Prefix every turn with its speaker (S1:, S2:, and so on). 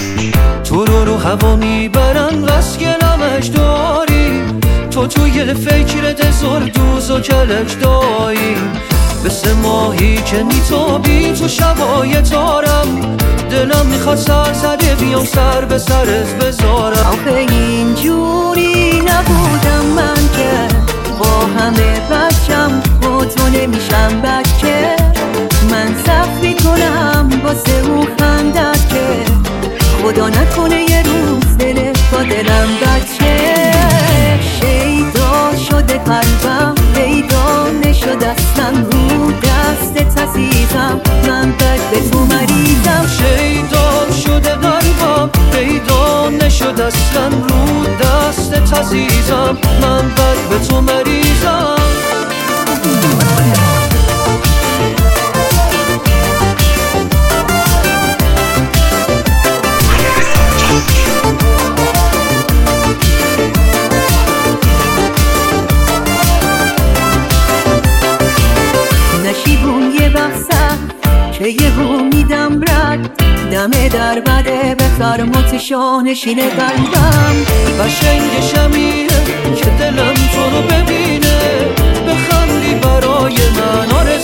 S1: تو رو هوا میبرن بس گلمش داری، تو توی فکرت زر دوز و کلک دایی، مثل ماهی که میتابی تو شبای تارم، دلم میخواد سر زده بیام سر به سرت بذارم.
S2: آخه اینجوری نبودم من که با همه بچم با تو نمیشم بچه، من سخت میکنم واسه اون خندت که خدا نکنه یه روز دلت با دلم بچه. شیدا شده قلبم پیدا نشد اصلا رو دستت عزیزم، من بد به تو مریضم.
S1: شیدا شده قلبم پیدا نشد اصلا رو دستت عزیزم، من بد به تو مریضم.
S2: نشیبون یه بخصم که یه بو میدم رد، دمه در بده به فرمات شانشین قلبم.
S1: قشنگ شمیه که دلم تو رو ببینه، بخندی برای من آرزو